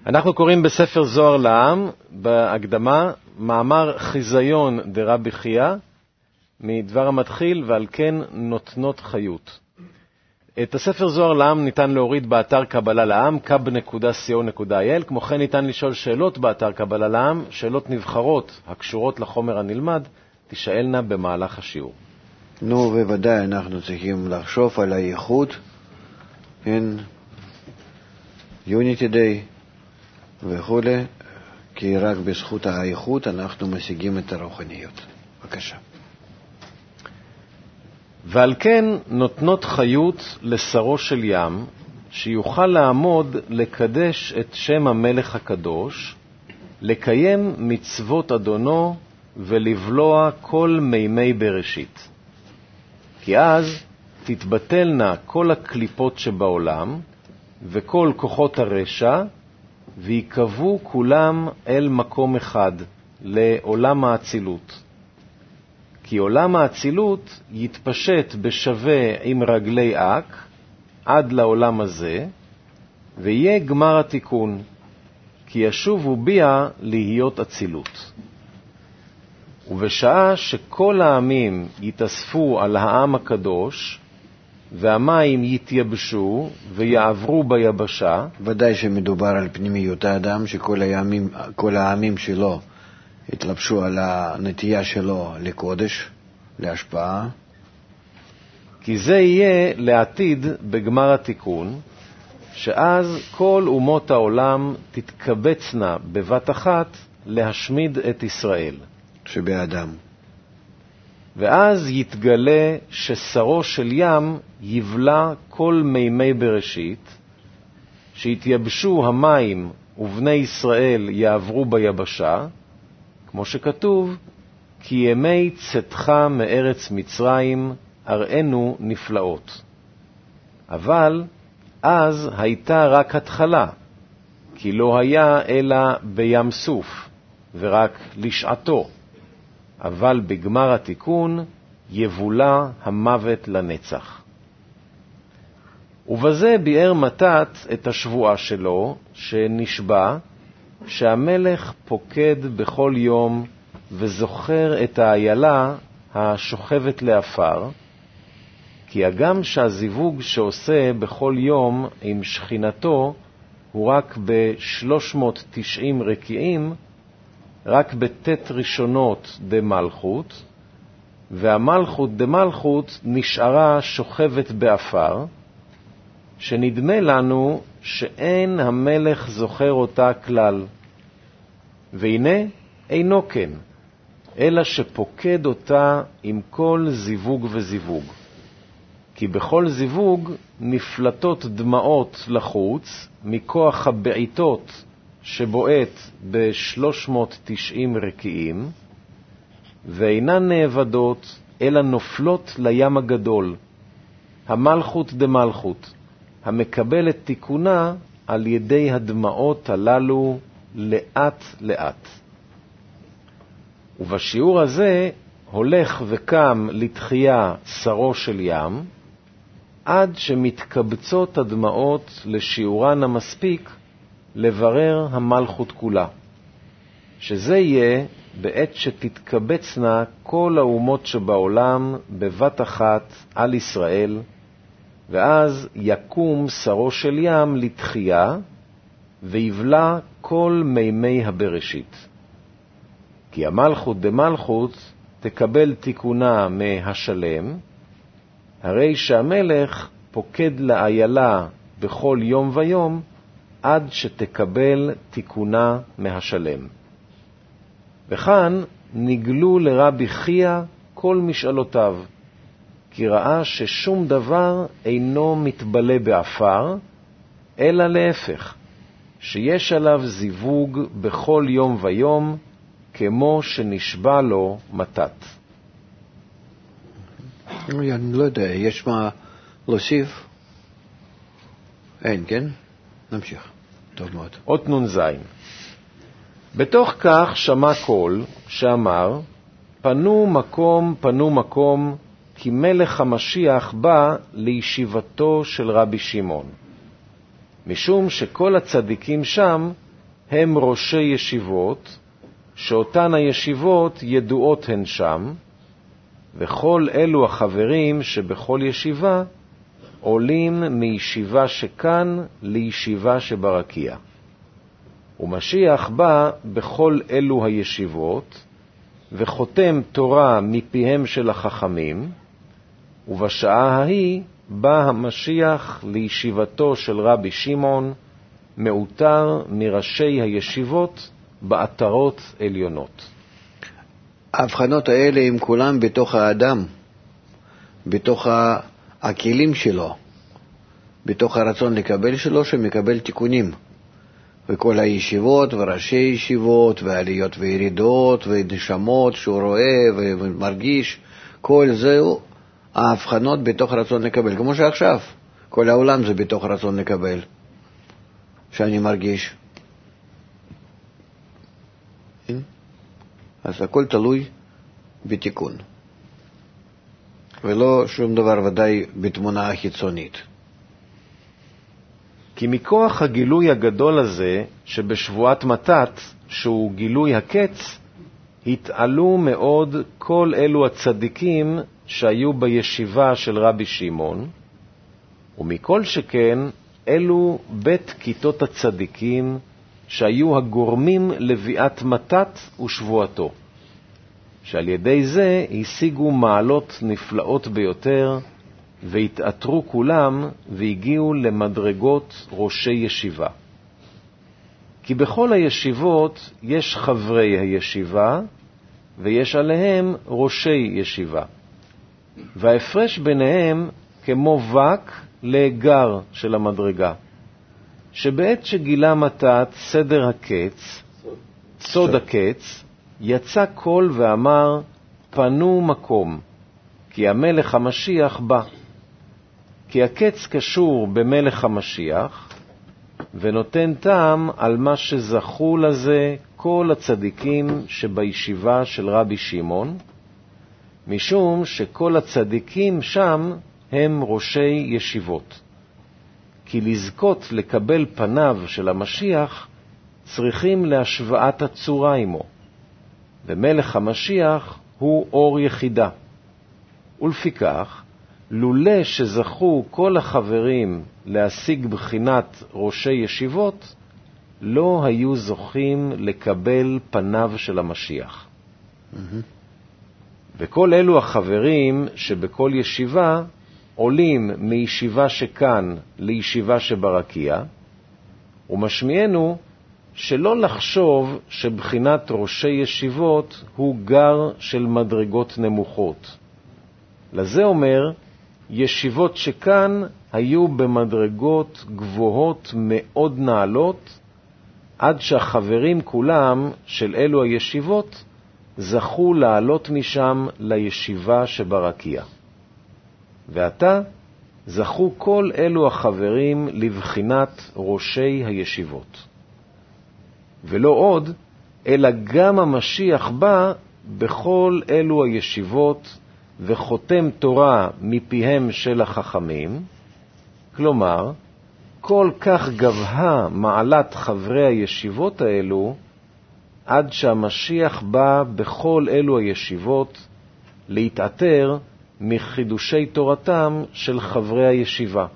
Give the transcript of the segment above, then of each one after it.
אנחנו קוראים בספר זוהר לעם, בהקדמה, מאמר חיזיון דרבי חייא, מדבר המתחיל, ועל כן נותנות חיות. את הספר זוהר לעם ניתן להוריד באתר קבלה לעם, kab.co.il, כמו כן ניתן לשאול שאלות באתר קבלה לעם, שאלות נבחרות הקשורות לחומר הנלמד, תשאלנה במהלך השיעור. נו, בוודאי אנחנו צריכים לחשוב על הייחוד, כן, Unity Day וכו', כי רק בזכות הייחוד אנחנו משיגים את הרוחניות. בבקשה. ועל כן נותנות חיות לשרו של ים, שיוכל לעמוד לקדש את שם המלך הקדוש, לקיים מצוות אדונו ולבלוע כל מימי בראשית. כי אז תתבטלנה כל הקליפות שבעולם וכל כוחות הרשע, ויקבו כולם אל מקום אחד, לעולם האצילות. כי עולם האצילות יתפשט בשווה עם רגלי אק עד לעולם הזה, ויהיה גמר התיקון, כי ישובו ביה להיות אצילות. ובשעה שכל העמים יתאספו על העם הקדוש, והמים יתייבשו ויעברו ביבשה, ודאי שמדובר על פנימיות האדם, שכל העמים שלו התלבשו על הנטייה שלו לקודש, להשפעה. כי זה יהיה לעתיד בגמר התיקון, שאז כל אומות העולם תתקבצנה בבת אחת להשמיד את ישראל. שבאדם. ואז יתגלה ששרו של ים יבלע כל מימי בראשית, שיתייבשו המים ובני ישראל יעברו ביבשה, כמו שכתוב, כי ימי צאתך מארץ מצרים אראנו נפלאות. אבל אז הייתה רק התחלה, כי לא היה אלא בים סוף, ורק לשעתו. אבל בגמר התיקון יבולע המוות לנצח. ובזה ביאר מתת את השבועה שלו, שנשבע שהמלך פוקד בכל יום וזוכר את האיילה השוכבת לאפר, כי הגם שהזיווג שעושה בכל יום עם שכינתו הוא רק ב-390 רקיעים, רק בתת ראשונות דמלכות, והמלכות דמלכות נשארה שוכבת באפר, שנדמה לנו שאין המלך זוכר אותה כלל. והנה אינו כן, אלא שפוקד אותה עם כל זיווג וזיווג. כי בכל זיווג נפלטות דמעות לחוץ מכוח הבעיטות שבועט ב-390 רקיעים, ואינן נאבדות אלא נופלות לים הגדול, המלכות דמלכות, המקבל את תיקונה על ידי הדמעות הללו לאט לאט. ובשיעור הזה הולך וקם לתחייה שרו של ים, עד שמתקבצות הדמעות לשיעורן המספיק לברר המלכות כולה, שזה יהיה בעת שתתקבצנה כל האומות שבעולם בבת אחת על ישראל, ואז יקום שרו של ים לתחייה, ויבלע כל מימי הבראשית. כי המלכות דמלכות תקבל תיקונה מהשלם, הרי שהמלך פוקד לאיילה בכל יום ויום, עד שתקבל תיקונה מהשלם. וכאן נגלו לרבי חייא כל משאלותיו, כי ראה ששום דבר אינו מתבלה באפר, אלא להפך, שיש עליו זיווג בכל יום ויום, כמו שנשבע לו מתת. אני לא יודע, יש מה להוסיף? אין, כן? נמשיך. טוב מאוד. אות נ"ז. בתוך כך שמע קול שאמר, פנו מקום, כי מלך המשיח בא לישיבתו של רבי שמעון. משום שכל הצדיקים שם הם ראשי ישיבות, שאותן הישיבות ידועות הן שם, וכל אלו החברים שבכל ישיבה עולים מישיבה שכאן לישיבה שברקיע. ומשיח בא בכל אלו הישיבות, וחותם תורה מפיהם של החכמים, ובשעה ההיא בא המשיח לישיבתו של רבי שמעון, מעוטר מראשי הישיבות בעטרות עליונות. ההבחנות האלה הם כולם בתוך האדם, בתוך הכלים שלו, בתוך הרצון לקבל שלו שמקבל תיקונים. וכל הישיבות וראשי ישיבות ועליות וירידות ונשמות שהוא רואה ומרגיש, כל זהו ההבחנות בתוך רצון לקבל. כמו שעכשיו, כל העולם זה בתוך רצון לקבל, שאני מרגיש. אז הכל תלוי בתיקון. ולא שום דבר ודאי בתמונה החיצונית. כי מכוח הגילוי הגדול הזה שבשבועת מתת, שהוא גילוי הקץ, התעלו מאוד כל אלו הצדיקים שהיו בישיבה של רבי שמעון, ומכל שכן אלו בית כיתות הצדיקים שהיו הגורמים לביאת מתת ושבועתו, שעל ידי זה השיגו מעלות נפלאות ביותר, והתעטרו כולם והגיעו למדרגות ראשי ישיבה. כי בכל הישיבות יש חברי הישיבה, ויש עליהם ראשי ישיבה. וההפרש ביניהם כמו וק לאגר של המדרגה, שבעת שגילה מתת סדר הקץ, סוד הקץ, יצא קול ואמר, פנו מקום, כי המלך המשיח בא. כי הקץ קשור במלך המשיח, ונותן טעם על מה שזכו לזה כל הצדיקים שבישיבה של רבי שמעון, משום שכל הצדיקים שם הם ראשי ישיבות. כי לזכות לקבל פניו של המשיח צריכים להשוואת הצורה עמו, ומלך המשיח הוא אור יחידה. ולפיכך, לולא שזכו כל החברים להשיג בחינת ראשי ישיבות, לא היו זוכים לקבל פניו של המשיח. וכל אלו החברים שבכל ישיבה עולים מישיבה שכאן לישיבה שברקיע, ומשמיענו שלא לחשוב שבחינת ראשי ישיבות הוא גר של מדרגות נמוכות. לזה אומר, ישיבות שכאן היו במדרגות גבוהות מאוד נעלות, עד שהחברים כולם של אלו הישיבות זכו לעלות משם לישיבה שברקיע. ועתה זכו כל אלו החברים לבחינת ראשי הישיבות. ולא עוד, אלא גם המשיח בא בכל אלו הישיבות וחותם תורה מפיהם של החכמים, כלומר, כל כך גבהה מעלת חברי הישיבות האלו, עד שהמשיח בא בכל אלו הישיבות להתעטר מחידושי תורתם של חברי הישיבה.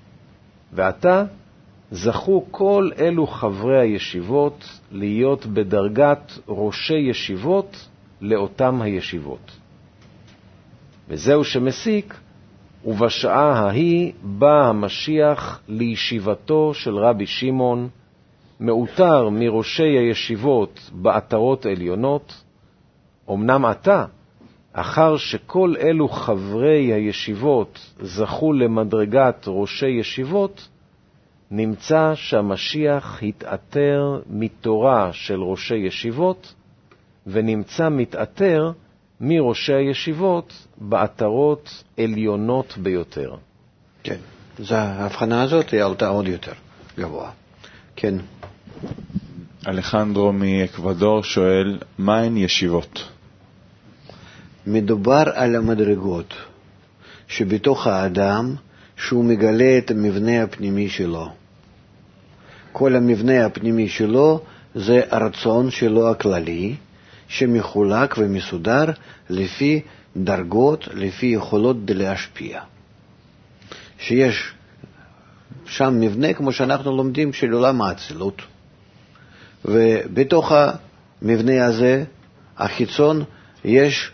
ועתה זכו כל אלו חברי הישיבות להיות בדרגת ראשי ישיבות לאותם הישיבות. וזהו שמסיק, ובשעה ההיא בא המשיח לישיבתו של רבי שמעון, מעוטר מראשי הישיבות בעטרות עליונות. אמנם עתה, אחר שכל אלו חברי הישיבות זכו למדרגת ראשי ישיבות, נמצא שהמשיח התעטר מתורה של ראשי ישיבות, ונמצא מתעטר מראשי הישיבות בעטרות עליונות ביותר. כן, ההבחנה הזאת היא עלתה עוד יותר גבוה. כן. אלחנדרו מאקוודור שואל, מהן ישיבות? מדובר על המדרגות שבתוך האדם שהוא מגלה את המבנה הפנימי שלו. כל המבנה הפנימי שלו זה הרצון שלו הכללי, שמחולק ומסודר לפי דרגות, לפי יכולות להשפיע. שיש שם מבנה, כמו שאנחנו לומדים, של עולם האצילות. ובתוך המבנה הזה, החיצון, יש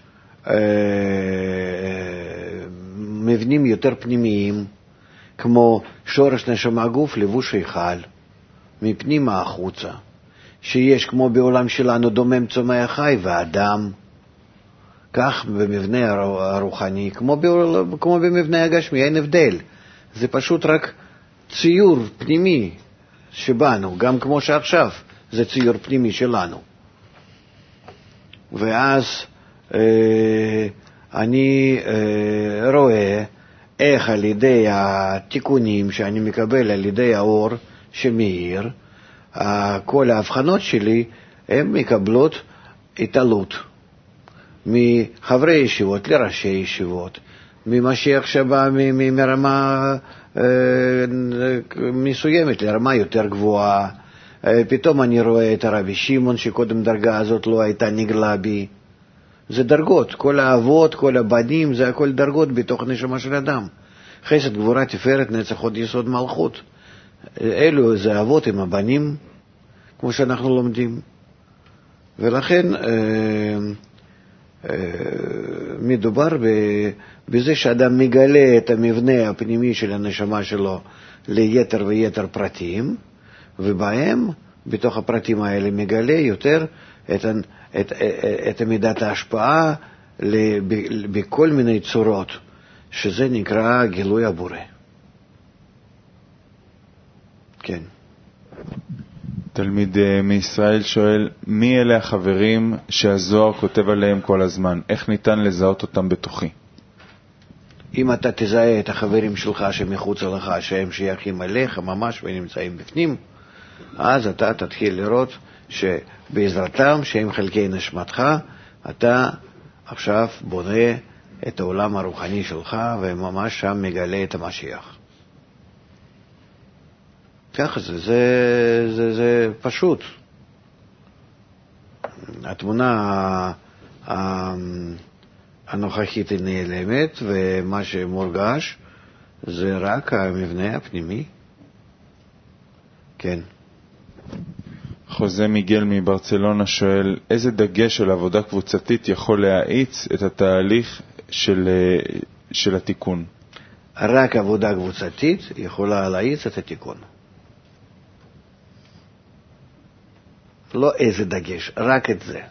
מבנים יותר פנימיים, כמו שורש נשמה גוף, לבוש היכל, מפנימה החוצה, שיש כמו בעולם שלנו דומם צומח חי ואדם, כך במבנה הרוחני, כמו במבנה הגשמי, אין הבדל. זה פשוט רק ציור פנימי שבנו, גם כמו שעכשיו זה ציור פנימי שלנו. ואז אני רואה איך על ידי התיקונים שאני מקבל על ידי האור שמאיר, כל ההבחנות שלי הן מקבלות התעלות. מחברי ישיבות לראשי ישיבות, ממשיח שבא מרמה מסוימת לרמה יותר גבוהה. פתאום אני רואה את הרבי שמעון שקודם דרגה הזאת לא הייתה נגלה בי. זה דרגות, כל האבות, כל הבנים, זה הכל דרגות בתוך נשמה של אדם. חסד, גבורה, תפארת, נצח, הוד, יסוד, מלכות. אלו זה אבות עם הבנים, כמו שאנחנו לומדים. ולכן מדובר בזה שאדם מגלה את המבנה הפנימי של הנשמה שלו ליתר ויתר פרטים, ובהם, בתוך הפרטים האלה, מגלה יותר את מידת ההשפעה בכל מיני צורות, שזה נקרא גילוי הבורא. כן. תלמיד מישראל שואל, מי אלה החברים שהזוהר כותב עליהם כל הזמן? איך ניתן לזהות אותם בתוכי? אם אתה תזהה את החברים שלך שמחוץ לך, שהם שייכים אליך ממש ונמצאים בפנים, אז אתה תתחיל לראות שבעזרתם, שהם חלקי נשמתך, אתה עכשיו בונה את העולם הרוחני שלך, וממש שם מגלה את המשיח. ככה זה פשוט. התמונה הנוכחית היא נעלמת, ומה שמורגש זה רק המבנה הפנימי. כן. חוזה מיגל מברצלונה שואל, איזה דגש של עבודה קבוצתית יכול להאיץ את התהליך של התיקון? רק עבודה קבוצתית יכולה להאיץ את התיקון. לא איזה דגש, רק את זה.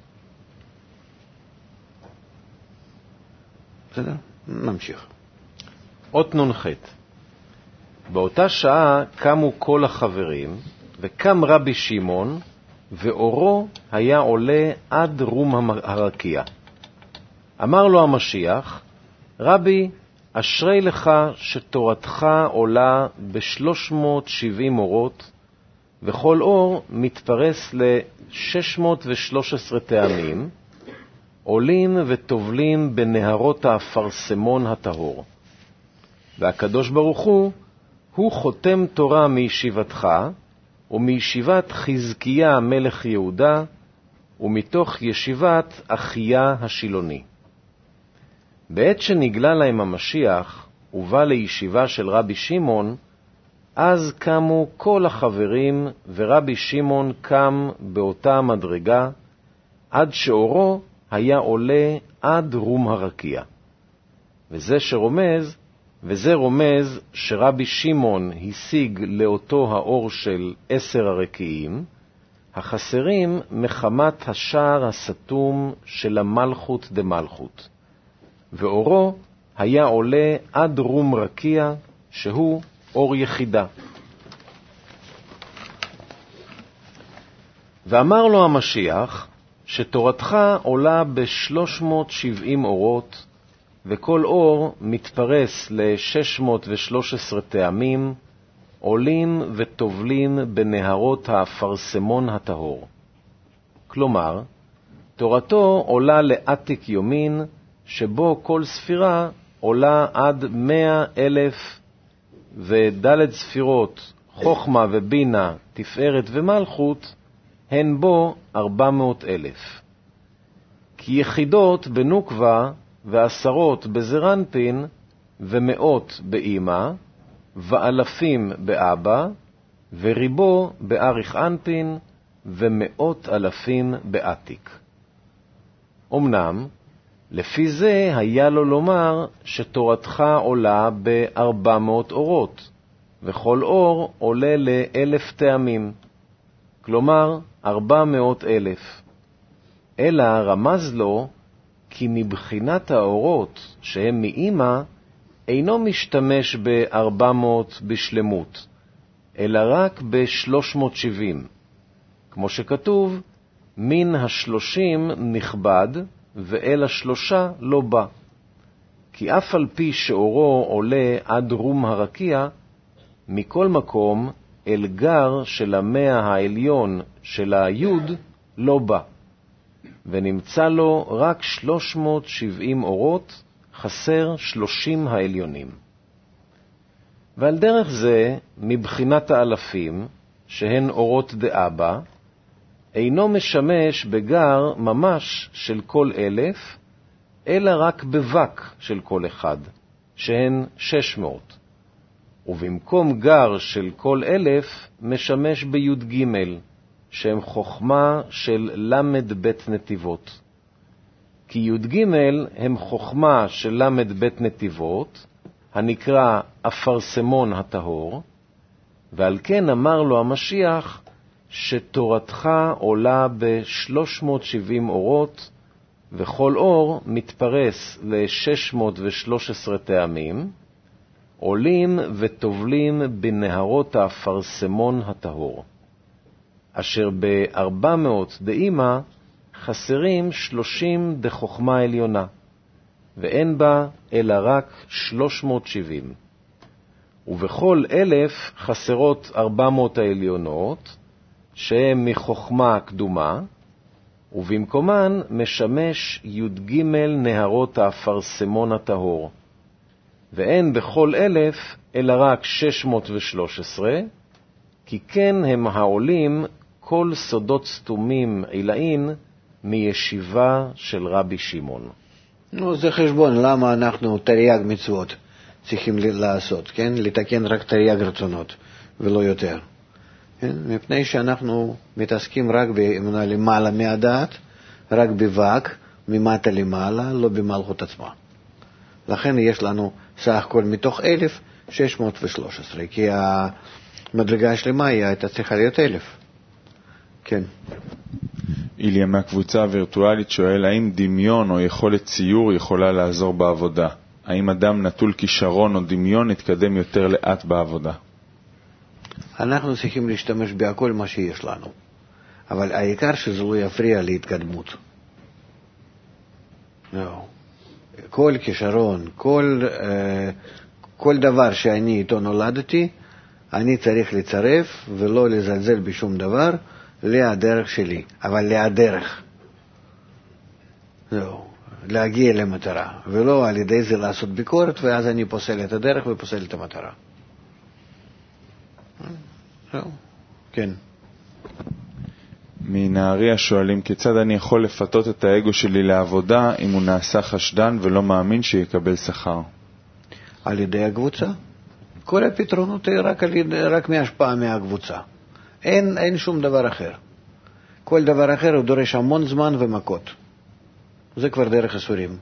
בסדר? נמשיך. אות נ"ח. באותה שעה קמו כל החברים, וקם רבי שמעון, ואורו היה עולה עד רום הרקיע. אמר לו המשיח, רבי, אשרי לך שתורתך עולה ב370 אורות, וכל אור מתפרס ל613 טעמים, עולים וטובלים בנהרות האפרסמון הטהור. והקדוש ברוך הוא חותם תורה מישיבתך, ומישיבת חזקיה מלך יהודה, ומתוך ישיבת אחיה השילוני. בעת שנגלה להם המשיח, ובא לישיבה של רבי שמעון, אז קמו כל החברים, ורבי שמעון קם באותה מדרגה, עד שאורו היה עולה עד רום הרקיע. וזה רומז שרבי שמעון השיג לאותו האור של 10 הרקיעים, החסרים מחמת השער הסתום של המלכות דמלכות. ואורו היה עולה עד רום רקיע, שהוא אור יחידה. ואמר לו המשיח, שתורתך עולה ב370 אורות, וכל אור מתפרס ל613 טעמים, עולים וטובלים בנהרות האפרסמון הטהור. כלומר, תורתו עולה לעתיק יומין, שבו כל ספירה עולה עד 100,000 ודלת ספירות, חוכמה ובינה, תפארת ומלכות, הן בו 400,000. כי יחידות בנוקבה ועשרות בזרנפין ומאות באמא ואלפים באבא וריבו באריך אנפין ומאות אלפים באתיק. אמנם, לפי זה היה לו לומר שתורתך עולה ב400 אורות, וכל אור עולה ל1,000 טעמים, כלומר 400,000. אלא רמז לו כי מבחינת האורות שהם מאמא אינו משתמש ב400 בשלמות, אלא רק ב370, כמו שכתוב, מן 30 נכבד ואל 3 לא בא. כי אף על פי שאורו עולה עד רום הרקיע, מכל מקום אל גר של 100 העליון של היוד לא בא, ונמצא לו רק 370 אורות, חסר 30 העליונים. ועל דרך זה, מבחינת האלפים, שהן אורות דאבא, אינו משמש בגר ממש של כל 1,000, אלא רק בבק של כל אחד, שהן 600. ובמקום גר של כל 1,000, משמש ביוד ג', שהם חוכמה של למד בית נתיבות. כי יוד ג' הם חוכמה של למד בית נתיבות, הנקרא אפרסמון הטהור, ועל כן אמר לו המשיח שתורתך עולה ב370 אורות, וכל אור מתפרס ל613 טעמים, עולים וטובלים בנהרות האפרסמון הטהור, אשר ב400 דאמא חסרים 30 דחוכמה עליונה, ואין בה אלא רק 370. ובכל 1,000 חסרות 400 העליונות, שהן מחוכמה קדומה, ובמקומן משמש י"ג נהרות האפרסמון הטהור, ואין בכל 1,000 אלא רק 613, כי כן הם העולים כל סודות סתומים עילאין מישיבה של רבי שמעון. זה חשבון, למה אנחנו תרי"ג מצוות צריכים לעשות, כן? לתקן רק תרי"ג רצונות ולא יותר. כן? מפני שאנחנו מתעסקים רק באמונה למעלה מהדעת, רק בבק, ממטה למעלה, לא במלכות עצמה. לכן יש לנו סך הכל מתוך 1,613, כי המדרגה השלמה הייתה צריכה להיות 1,000. כן. איליה מהקבוצה הווירטואלית שואל, האם דמיון או יכולת ציור יכולה לעזור בעבודה? האם אדם נטול כישרון או דמיון יתקדם יותר לאט בעבודה? אנחנו צריכים להשתמש בהכל מה שיש לנו, אבל העיקר שזה לא יפריע להתקדמות. לא. כל כישרון, כל דבר שאני איתו נולדתי, אני צריך לצרף ולא לזלזל בשום דבר, להדרך שלי, אבל להדרך. לא, להגיע למטרה, ולא על ידי זה לעשות ביקורת, ואז אני פוסל את הדרך ופוסל את המטרה. לא, כן. מנהריה שואלים, כיצד אני יכול לפתות את האגו שלי לעבודה אם הוא נעשה חשדן ולא מאמין שיקבל שכר? על ידי הקבוצה. כל הפתרונות רק מהשפעה מהקבוצה. אין שום דבר אחר. כל דבר אחר הוא דורש המון זמן ומכות. זה כבר דרך אסורים.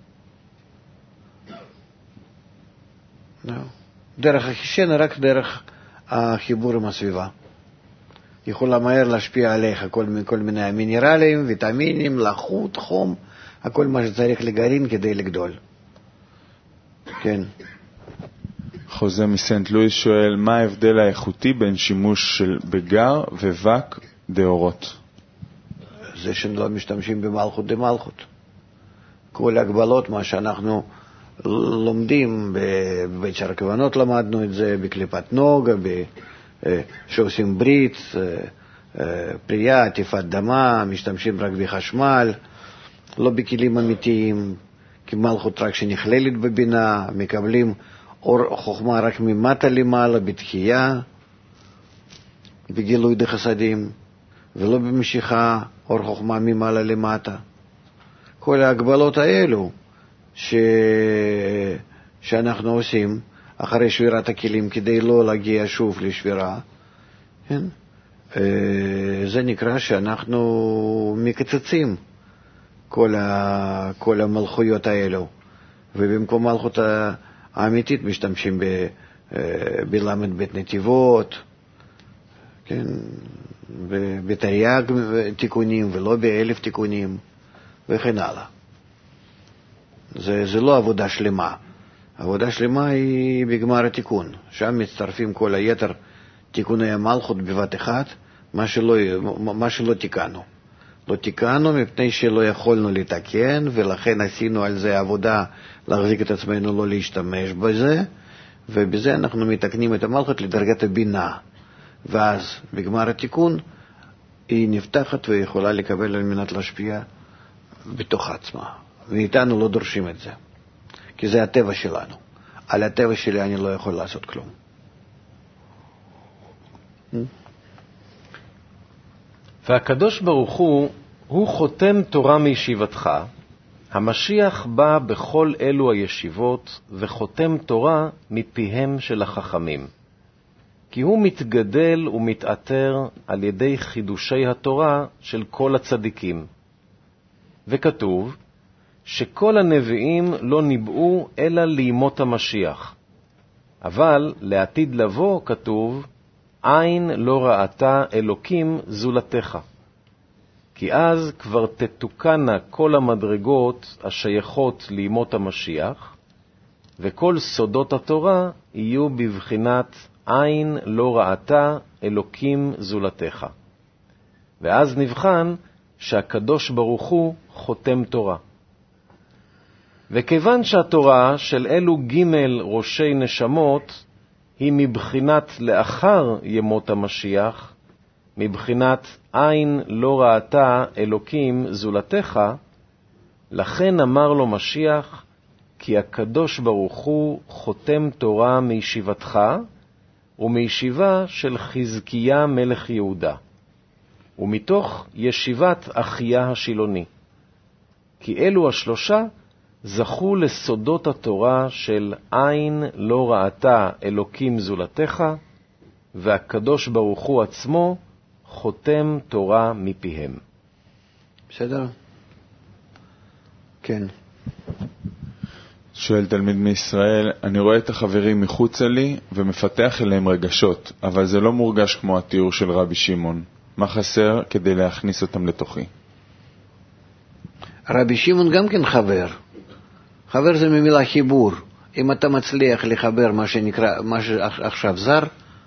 דרך החישן רק דרך החיבור עם הסביבה. יכולה מהר להשפיע עליך כל מיני מינרלים, ויטמינים, לחות, חום, הכל מה שצריך לגרעין כדי לגדול. כן. חוזה מסנט לואיס שואל, מה ההבדל האיכותי בין שימוש של בגר ובק דאורות? זה שלא משתמשים במלכות דמלכות. כל הגבלות, מה שאנחנו לומדים, בבית שער הכוונות למדנו את זה, בקליפת נוגה, שעושים ברית, פרייה, עטיפת דמה, משתמשים רק בחשמל, לא בכלים אמיתיים, כי מלכות רק שנכללת בבינה, מקבלים אור חוכמה רק ממטה למעלה, בתחייה, בגילוי דחסדים, ולא במשיכה אור חוכמה ממעלה למטה. כל ההגבלות האלו שאנחנו עושים אחרי שבירת הכלים כדי לא להגיע שוב לשבירה, כן? זה נקרא שאנחנו מקצצים כל המלכויות האלו, ובמקום מלכות האמיתית משתמשים בלמד בית נתיבות, כן? בתרי"ג תיקונים ולא ב1000 תיקונים וכן הלאה. זה לא עבודה שלמה. עבודה שלמה היא בגמר התיקון. שם מצטרפים כל היתר תיקוני המלכות בבת אחת, מה שלא תיקנו. לא תיקנו מפני שלא יכולנו לתקן, ולכן עשינו על זה עבודה להחזיק את עצמנו לא להשתמש בזה, ובזה אנחנו מתקנים את המלכות לדרגת הבינה. ואז בגמר התיקון היא נפתחת ויכולה לקבל על מנת להשפיע בתוך עצמה. ואיתנו לא דורשים את זה, כי זה הטבע שלנו. על הטבע שלי אני לא יכול לעשות כלום. והקדוש ברוך הוא חותם תורה מישיבתך. המשיח בא בכל אלו הישיבות וחותם תורה מפיהם של החכמים. כי הוא מתגדל ומתעטר על ידי חידושי התורה של כל הצדיקים. וכתוב שכל הנביאים לא ניבאו אלא לימות המשיח. אבל לעתיד לבוא כתוב, עין לא ראתה אלוקים זולתך. כי אז כבר תתוקנה כל המדרגות השייכות לימות המשיח, וכל סודות התורה יהיו בבחינת עין לא ראתה אלוקים זולתך. ואז נבחן שהקדוש ברוך הוא חותם תורה. וכיוון שהתורה של אלו ג' ראשי נשמות היא מבחינת לאחר ימות המשיח, מבחינת עין לא ראתה אלוקים זולתך, לכן אמר לו משיח, כי הקדוש ברוך הוא חותם תורה מישיבתך, ומישיבה של חזקיה מלך יהודה, ומתוך ישיבת אחיה השילוני. כי אלו השלושה זכו לסודות התורה של עין לא ראתה אלוקים זולתך, והקדוש ברוך הוא עצמו חותם תורה מפיהם. בסדר? כן. שואל תלמיד מישראל, אני רואה את החברים מחוצה לי ומפתח אליהם רגשות, אבל זה לא מורגש כמו התיאור של רבי שמעון. מה חסר כדי להכניס אותם לתוכי? רבי שמעון גם כן חבר. חבר זה ממילה חיבור. אם אתה מצליח לחבר מה שעכשיו זר,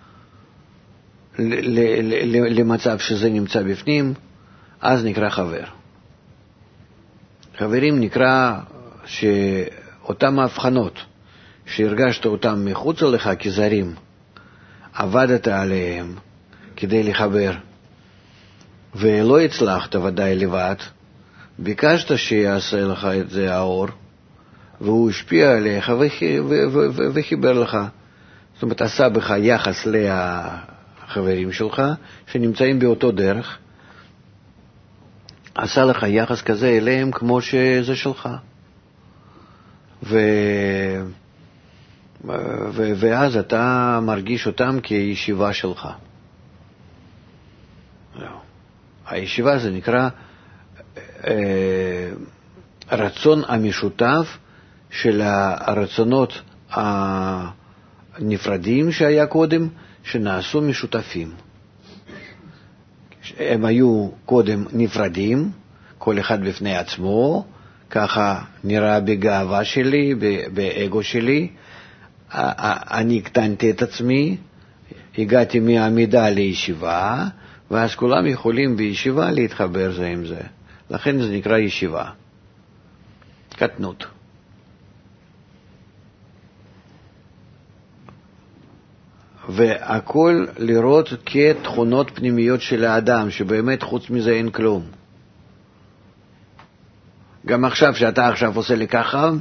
למצב שזה נמצא בפנים, אז נקרא חבר. חברים נקרא שאותם ההבחנות שהרגשת אותם מחוץ לך כזרים, עבדת עליהם כדי לחבר, ולא הצלחת ודאי לבד, ביקשת שיעשה לך את זה האור, והוא השפיע עליך וחיבר לך. זאת אומרת, עשה בך יחס לחברים שלך שנמצאים באותו דרך, עשה לך יחס כזה אליהם כמו שזה שלך. ואז אתה מרגיש אותם כישיבה שלך. הישיבה זה נקרא רצון המשותף של הרצונות הנפרדים שהיה קודם, שנעשו משותפים. הם היו קודם נפרדים, כל אחד בפני עצמו, ככה נראה בגאווה שלי, באגו שלי. אני הקטנתי את עצמי, הגעתי מעמידה לישיבה, ואז כולם יכולים בישיבה להתחבר זה עם זה. לכן זה נקרא ישיבה. קטנות. והכל לראות כתכונות פנימיות של האדם, שבאמת חוץ מזה אין כלום. גם עכשיו, שאתה עכשיו עושה לי ככה,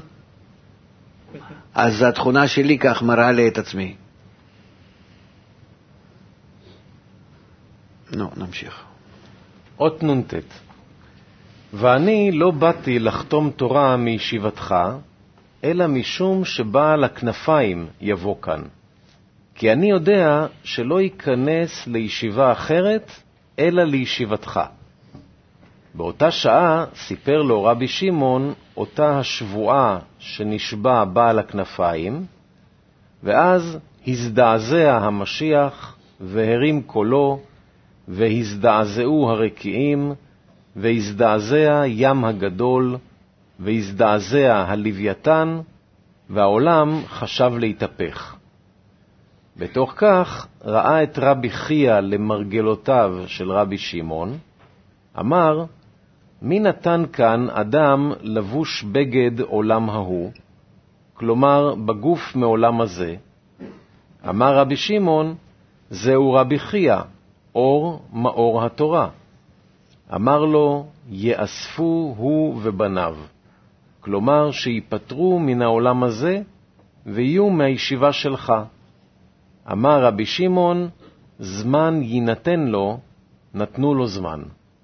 אז התכונה שלי כך מראה לי את עצמי. נמשיך. אות נ"ט. ואני לא באתי לחתום תורה מישיבתך, אלא משום שבעל הכנפיים יבוא כאן. כי אני יודע שלא ייכנס לישיבה אחרת, אלא לישיבתך. באותה שעה סיפר לו רבי שמעון אותה השבועה שנשבע בעל הכנפיים, ואז הזדעזע המשיח והרים קולו, והזדעזעו הרקיעים, והזדעזע ים הגדול, והזדעזע הלוויתן, והעולם חשב להתהפך. בתוך כך ראה את רבי חייא למרגלותיו של רבי שמעון, אמר, מי נתן כאן אדם לבוש בגד עולם ההוא, כלומר בגוף מעולם הזה? אמר רבי שמעון, זהו רבי חייא, אור מאור התורה. אמר לו, יאספו הוא ובניו, כלומר שיפטרו מן העולם הזה ויהיו מהישיבה שלך. אמר רבי שמעון, זמן יינתן לו, נתנו לו זמן.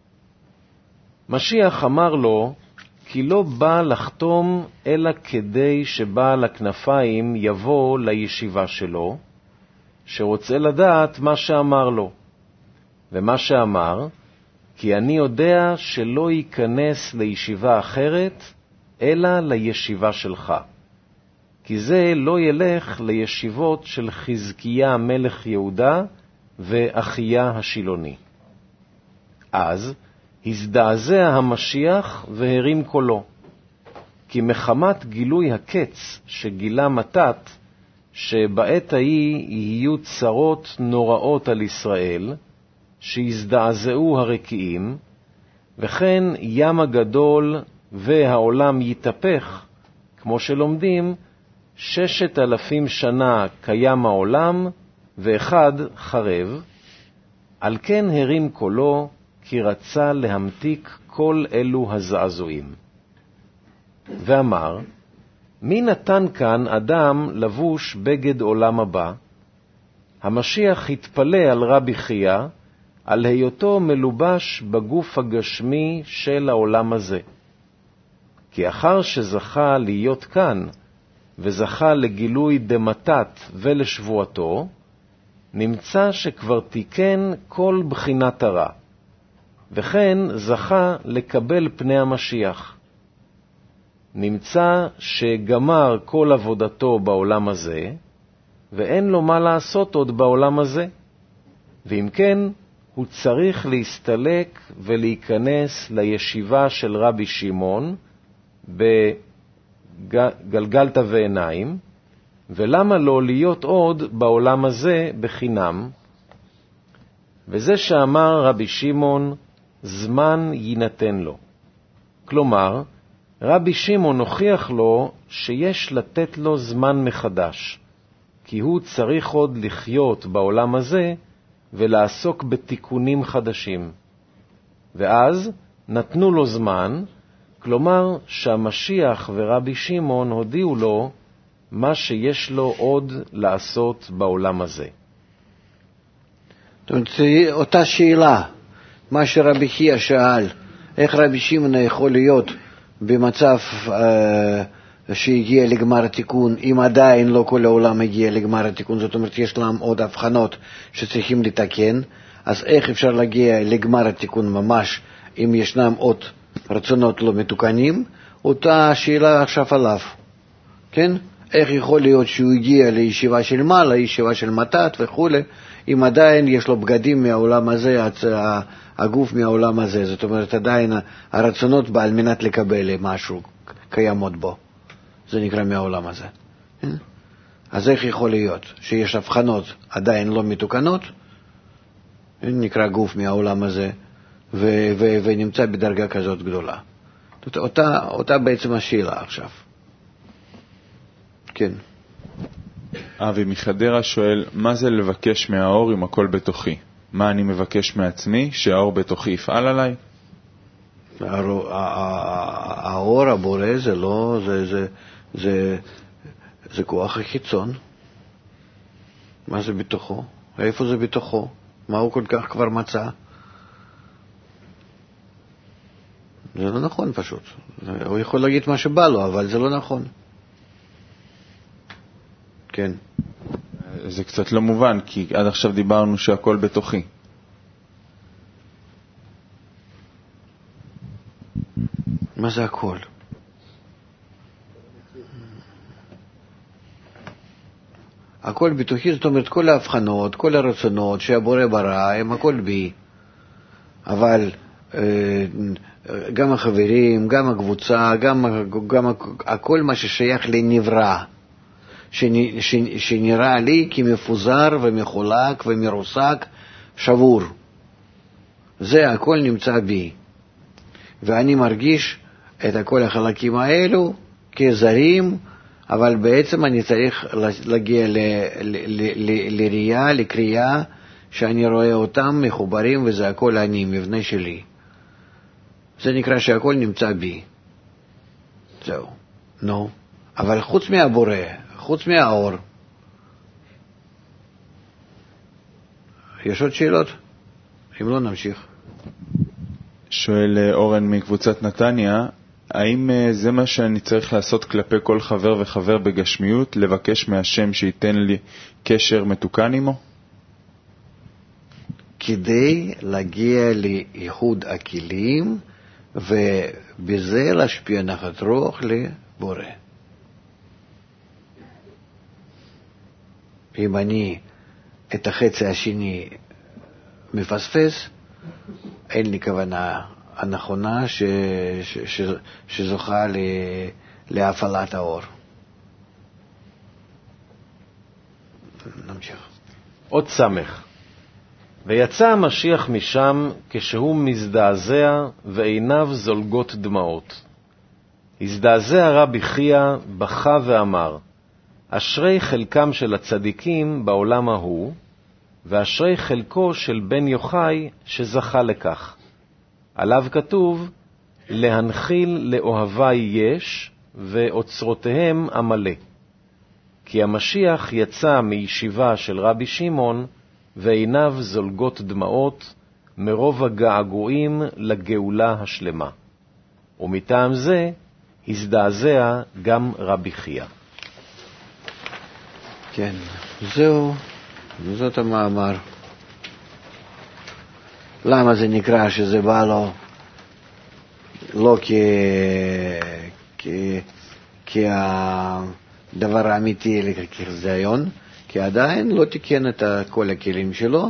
משיח אמר לו, כי לא בא לחתום אלא כדי שבעל הכנפיים יבוא לישיבה שלו, שרוצה לדעת מה שאמר לו. ומה שאמר, כי אני יודע שלא ייכנס לישיבה אחרת, אלא לישיבה שלך. כי זה לא ילך לישיבות של חזקיה מלך יהודה ואחיה השילוני. אז הזדעזע המשיח והרים קולו, כי מחמת גילוי הקץ שגילה מתת, שבעת ההיא יהיו צרות נוראות על ישראל, שיזדעזעו הרקיעים, וכן ים הגדול והעולם יתהפך, כמו שלומדים, 6,000 שנה קיים העולם, ואחד חרב. על כן הרים קולו, כי רצה להמתיק כל אלו הזעזועים. ואמר, מי נתן כאן אדם לבוש בגד עולם הבא? המשיח התפלא על רבי חייא, על היותו מלובש בגוף הגשמי של העולם הזה. כי אחר שזכה להיות כאן, וזכה לגילוי דמתת ולשבועתו, נמצא שכבר תיקן כל בחינת הרע, וכן זכה לקבל פני המשיח. נמצא שגמר כל עבודתו בעולם הזה, ואין לו מה לעשות עוד בעולם הזה, ואם כן, הוא צריך להסתלק ולהיכנס לישיבה של רבי שמעון בגלגלתא ועיניים, ולמה לא להיות עוד בעולם הזה בחינם? וזה שאמר רבי שמעון, זמן יינתן לו. כלומר, רבי שמעון הוכיח לו שיש לתת לו זמן מחדש, כי הוא צריך עוד לחיות בעולם הזה ולעסוק בתיקונים חדשים. ואז נתנו לו זמן, כלומר שהמשיח ורבי שמעון הודיעו לו מה שיש לו עוד לעשות בעולם הזה. זאת אומרת, אותה שאלה, מה שרבי חייא שאל, איך רבי שמעון יכול להיות במצב שהגיע לגמר התיקון, אם עדיין לא כל העולם הגיע לגמר התיקון, זאת אומרת יש להם עוד הבחנות שצריכים לתקן, אז איך אפשר להגיע לגמר התיקון ממש אם ישנם עוד רצונות לא מתוקנים? אותה שאלה עכשיו עליו, כן? איך יכול להיות שהוא הגיע לישיבה של מעלה, ישיבה של מתת וכו', אם עדיין יש לו בגדים מהעולם הזה, הגוף מהעולם הזה, זאת אומרת עדיין הרצונות על מנת לקבל משהו קיימות בו, זה נקרא מהעולם הזה. אז איך יכול להיות שיש הבחנות עדיין לא מתוקנות, נקרא גוף מהעולם הזה, ונמצא בדרגה כזאת גדולה. אותה בעצם השאלה עכשיו. כן. אבי מחדרה שואל, מה זה לבקש מהאור אם הכל בתוכי? מה אני מבקש מעצמי? שהאור בתוכי יפעל עליי? האור הבורא זה לא, זה כוח החיצון. מה זה בתוכו? איפה זה בתוכו? מה הוא כל כך כבר מצא? זה לא נכון פשוט. הוא יכול להגיד מה שבא לו, אבל זה לא נכון. כן. זה קצת לא מובן, כי עד עכשיו דיברנו שהכל בתוכי. מה זה הכל? הכל בתוכי, זאת אומרת, כל ההבחנות, כל הרצונות שהבורא ברא, הם הכל בי. אבל גם החברים, גם הקבוצה, גם הכל מה ששייך לנברא, שנראה לי כמפוזר ומחולק ומרוסק, שבור. זה הכל נמצא בי. ואני מרגיש את כל החלקים האלו כזרים, אבל בעצם אני צריך להגיע לראייה, לקריאה, שאני רואה אותם מחוברים, וזה הכל אני, מבנה שלי. זה נקרא שהכל נמצא בי. זהו. נו. אבל חוץ מהבורא, חוץ מהאור. יש עוד שאלות? אם לא, נמשיך. שואל אורן מקבוצת נתניה, האם זה מה שאני צריך לעשות כלפי כל חבר וחבר בגשמיות, לבקש מהשם שייתן לי קשר מתוקן עמו? כדי להגיע לאיחוד הכלים, ובזה להשפיע נחת רוח לבורא. אם אני את החצי השני מפספס, אין לי כוונה הנכונה שזוכה להפעלת האור. נמשיך. עוד סמך. ויצא המשיח משם כשהוא מזדעזע ועיניו זולגות דמעות. הזדעזע רבי חייא, בכה ואמר, אשרי חלקם של הצדיקים בעולם ההוא, ואשרי חלקו של בן יוחאי שזכה לכך. עליו כתוב, להנחיל לאוהבי יש, ואוצרותיהם המלא. כי המשיח יצא מישיבה של רבי שמעון, ועיניו זולגות דמעות, מרוב הגעגועים לגאולה השלמה. ומטעם זה הזדעזע גם רבי חייא. כן, זהו, זאת המאמר. למה זה נקרא שזה בא לו לא כדבר האמיתי, אלא כחזיון, כי עדיין לא תיקן את כל הכלים שלו,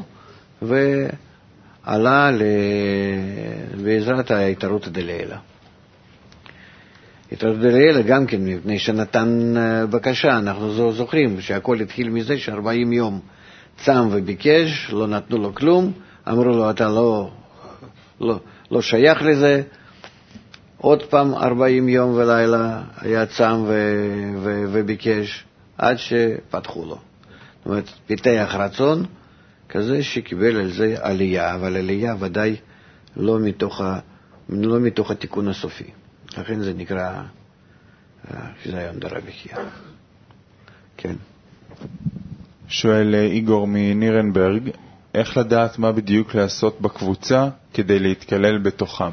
ועלה בעזרת ההתערות דלילה. התערות דלילה גם כן, מפני שנתן בקשה, אנחנו זוכרים שהכל התחיל מזה ש40 יום צם וביקש, לא נתנו לו כלום, אמרו לו, אתה לא שייך לזה. עוד פעם 40 יום ולילה היה צם וביקש, עד שפתחו לו. זאת אומרת, פיתח רצון כזה שקיבל על זה עלייה, אבל עלייה ודאי לא מתוך התיקון הסופי. לכן זה נקרא חזיון דרבי חייא. כן. שואל איגור מנירנברג, איך לדעת מה בדיוק לעשות בקבוצה כדי להתקלל בתוכם?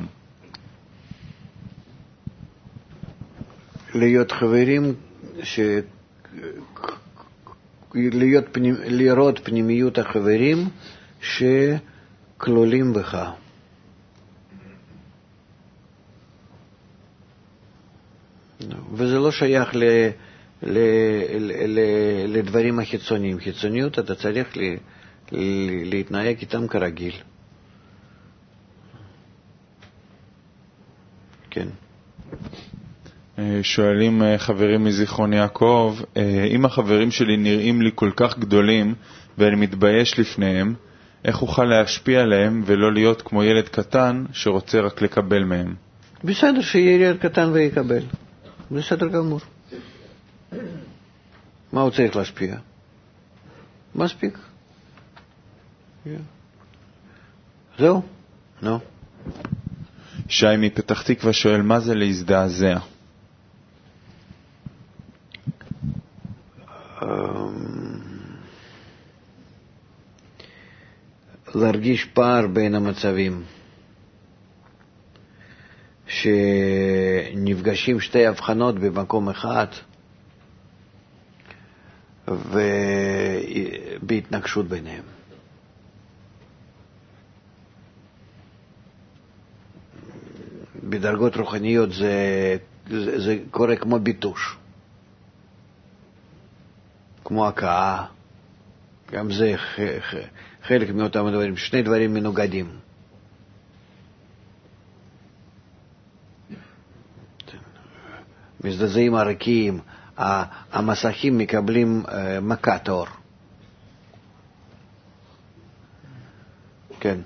להיות חברים, לראות פנימיות החברים שכלולים בך. וזה לא שייך לדברים החיצוניים. חיצוניות אתה צריך להתנהג איתם כרגיל. כן. שואלים חברים מזיכרון יעקב, אם החברים שלי נראים לי כל כך גדולים ואני מתבייש לפניהם, איך אוכל להשפיע עליהם ולא להיות כמו ילד קטן שרוצה רק לקבל מהם? בסדר, שיהיה ילד קטן ויקבל. בסדר גמור. מה הוא צריך להשפיע? מספיק. זהו? נו. שי מפתח תקווה שואל, מה זה להזדעזע? להרגיש פער בין המצבים, שנפגשים שתי הבחנות במקום אחד ובהתנגשות ביניהם. בדרגות רוחניות זה קורה כמו ביטוש, כמו הקאה, גם זה חלק מאותם דברים, שני דברים מנוגדים. מזדזים הרקיעים, המסכים מקבלים מכת אור. כן.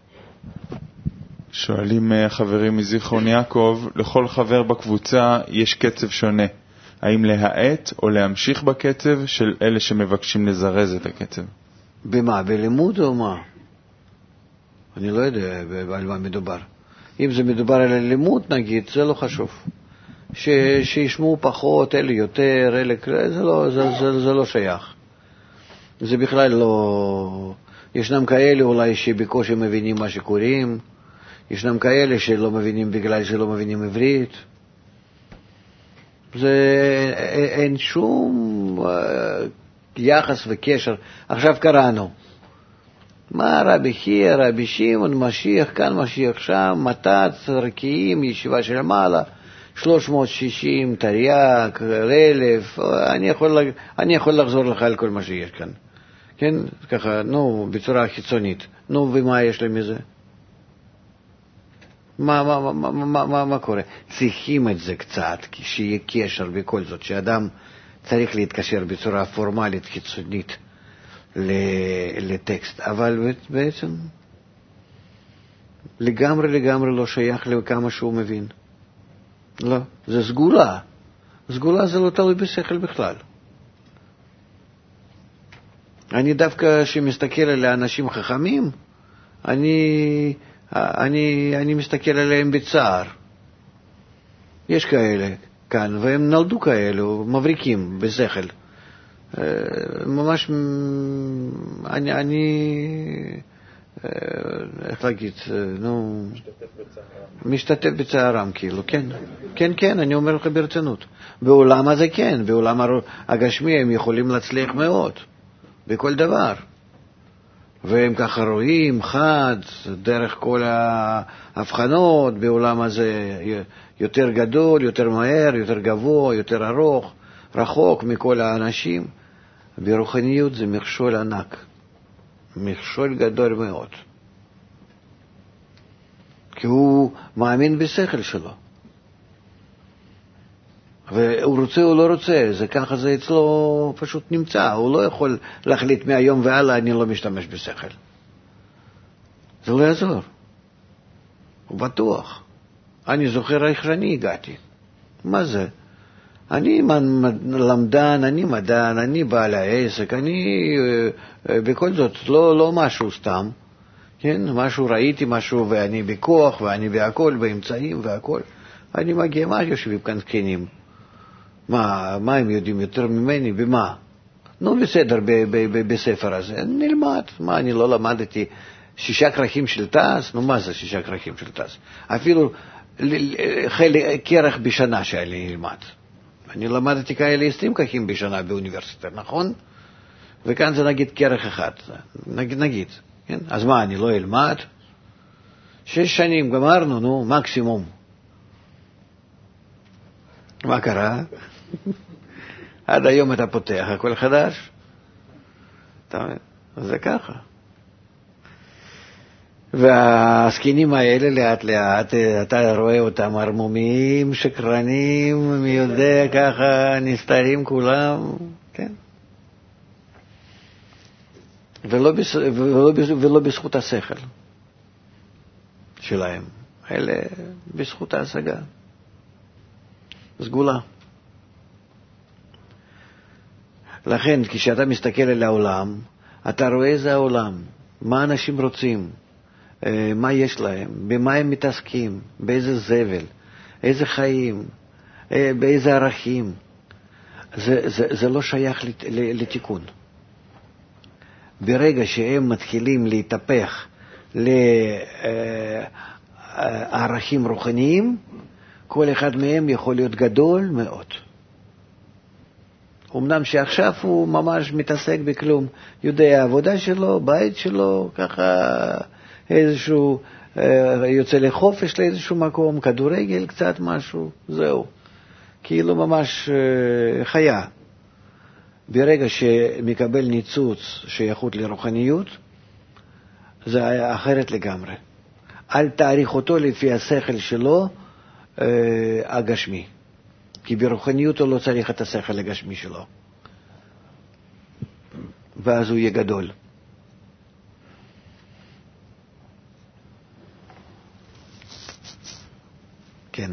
שואלים החברים מזיכרון יעקב, לכל חבר בקבוצה יש קצב שונה. האם להאט או להמשיך בקצב של אלה שמבקשים לזרז את הקצב? במה? בלימוד או מה? אני לא יודע על מה מדובר. אם זה מדובר על הלימוד, נגיד, זה לא חשוב. שישמעו פחות, אלה יותר, אלה... זה לא שייך. זה בכלל לא... ישנם כאלה אולי שבקושי מבינים מה שקוראים, ישנם כאלה שלא מבינים בגלל שלא מבינים עברית. אין שום יחס וקשר. עכשיו קראנו. מה רבי חייא, רבי שמעון, משיח כאן, משיח שם, מתת, רקיעים, ישיבה של מעלה, 360, תרי"ג, 1,000, אני יכול לחזור לך על כל מה שיש כאן. כן? ככה, בצורה חיצונית. ומה יש להם מזה? מה קורה? צריכים את זה קצת, שיהיה קשר בכל זאת, שאדם צריך להתקשר בצורה פורמלית, חיצונית, לטקסט, אבל בעצם לגמרי לא שייך לכמה שהוא מבין. לא, זה סגולה. סגולה זה לא תלוי בשכל בכלל. אני דווקא שמסתכל על האנשים חכמים, אני מסתכל עליהם בצער. יש כאלה כאן, והם נולדו כאלו, מבריקים בשכל. ממש, איך להגיד, משתתף בצערם, כאילו, כן, אני אומר לך ברצינות. בעולם הזה כן, בעולם הגשמי הם יכולים להצליח מאוד, בכל דבר. והם ככה רואים חד, דרך כל ההבחנות, בעולם הזה יותר גדול, יותר מהר, יותר גבוה, יותר ארוך, רחוק מכל האנשים. ברוחניות זה מכשול ענק, מכשול גדול מאוד. כי הוא מאמין בשכל שלו. והוא רוצה או לא רוצה, זה ככה זה אצלו פשוט נמצא. הוא לא יכול להחליט מהיום והלאה, אני לא משתמש בשכל. זה לא יעזור. הוא בטוח. אני זוכר איך שאני הגעתי. מה זה? אני למדן, אני מדען, אני בעל העסק, אני בכל זאת לא משהו סתם, כן? משהו ראיתי, משהו ואני בכוח, ואני בהכל, באמצעים והכל. אני מגיע, מה יושבים כאן זקנים? מה הם יודעים יותר ממני? במה? בסדר, בספר הזה. נלמד. מה, אני לא למדתי 6 כרכים של טס? מה זה 6 כרכים של טס? אפילו כרך בשנה שאני נלמד. אני למדתי כאלה 20 כרכים בשנה באוניברסיטה, נכון? וכאן זה נגיד כרך אחד. נגיד. כן? אז מה, אני לא אלמד? 6 שנים גמרנו, מקסימום. מה קרה? עד היום אתה פותח, הכל חדש. זה ככה. והסקינים האלה לאט לאט, אתה רואה אותם ערמומים, שקרנים, מי יודע, ככה נסתרים כולם, כן. ולא בזכות השכל שלהם, אלא בזכות ההשגה. סגולה. לכן, כשאתה מסתכל על העולם, אתה רואה איזה העולם, מה אנשים רוצים, מה יש להם, במה הם מתעסקים, באיזה זבל, איזה חיים, באיזה ערכים. זה לא שייך לתיקון. ברגע שהם מתחילים להתהפך לערכים רוחניים, כל אחד מהם יכול להיות גדול מאוד. אמנם שעכשיו הוא ממש מתעסק בכלום, יודע העבודה שלו, בית שלו, ככה איזשהו, יוצא לחופש לאיזשהו מקום, כדורגל קצת משהו, זהו. כאילו ממש חיה. ברגע שמקבל ניצוץ שייכות לרוחניות, זה היה אחרת לגמרי. אל תעריך אותו לפי השכל שלו הגשמי. כי ברוחניות הוא לא צריך את השכל הגשמי שלו. ואז הוא יהיה גדול. כן.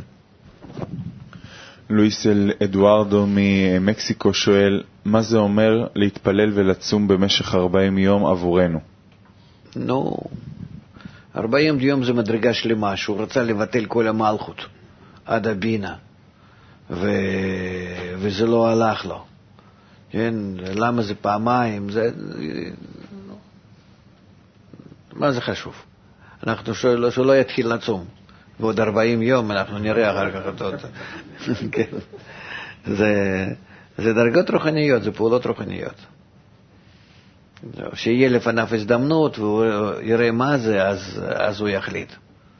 לואיס אדוארדו ממקסיקו שואל, מה זה אומר להתפלל ולצום במשך 40 יום עבורנו? נו, 40 יום זה מדרגה שלמה, שהוא רצה לבטל כל המלכות עד הבינה, וזה לא הלך לו. כן, למה זה פעמיים? מה זה חשוב? אנחנו שלא יתחיל לצום. ועוד 40 יום אנחנו נראה אחר כך אותו. כן. זה דרגות רוחניות, זה פעולות רוחניות. שיהיה לפניו הזדמנות והוא יראה מה זה, אז הוא יחליט.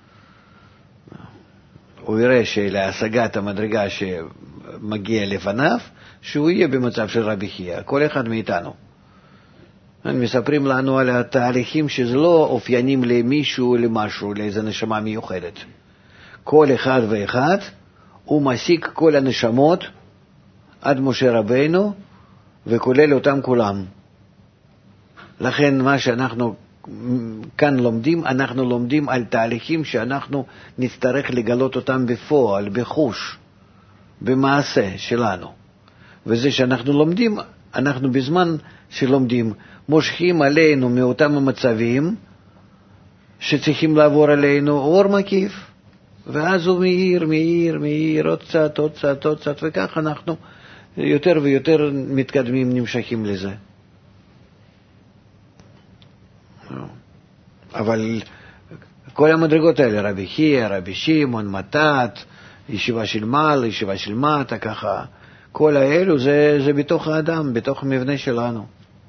הוא יראה שלהשגת המדרגה שמגיע לפניו, שהוא יהיה במצב של רבי חייא, כל אחד מאיתנו. מספרים לנו על התהליכים שזה לא אופיינים למישהו, למשהו, לאיזו נשמה מיוחדת. כל אחד ואחד הוא משיג כל הנשמות עד משה רבינו, וכולל אותם כולם. לכן מה שאנחנו כאן לומדים, אנחנו לומדים על תהליכים שאנחנו נצטרך לגלות אותם בפועל, בחוש, במעשה שלנו. וזה שאנחנו לומדים, אנחנו בזמן שלומדים, מושכים עלינו מאותם המצבים שצריכים לעבור עלינו אור מקיף, ואז הוא מהיר, עוד קצת, וכך אנחנו יותר ויותר מתקדמים, נמשכים לזה. אבל כל המדרגות האלה, רבי חייא, רבי שמעון, מתת, ישיבה של מעלה, ישיבה של מטה, ככה, כל האלו זה בתוך האדם, בתוך המבנה שלנו.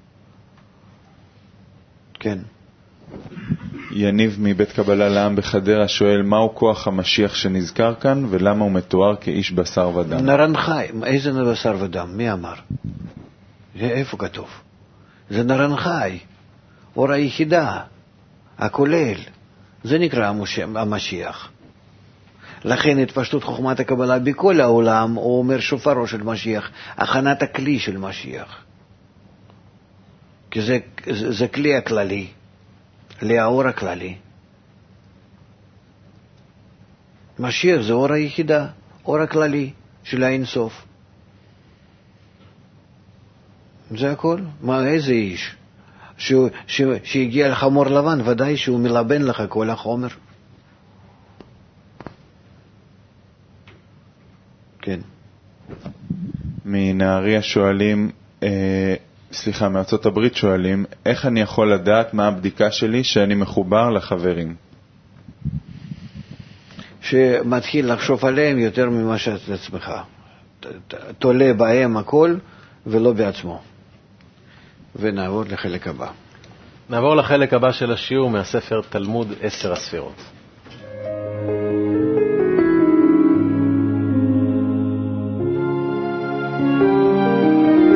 כן. יניב מבית קבלה לעם בחדרה שואל, מהו כוח המשיח שנזכר כאן ולמה הוא מתואר כאיש בשר ודם? נרן חי. איזה בשר ודם? מי אמר? איפה כתוב? זה נרן חי, אור היחידה, הכולל. זה נקרא המשיח. לכן התפשטות חוכמת הקבלה בכל העולם, הוא אומר שופרו של משיח, הכנת הכלי של משיח. כי זה כלי הכללי, לאור הכללי. משיח זה אור היחידה, אור הכללי של האינסוף. זה הכל. מה, איזה איש? שהגיע לחמור לבן, ודאי שהוא מלבן לך כל החומר. כן. מנהריה שואלים, מארצות הברית שואלים, איך אני יכול לדעת מה הבדיקה שלי שאני מחובר לחברים? שמתחיל לחשוב עליהם יותר ממה שאת עצמך. תולה בהם הכל ולא בעצמו. ונעבור לחלק הבא. נעבור לחלק הבא של השיעור מהספר תלמוד 10 הספירות.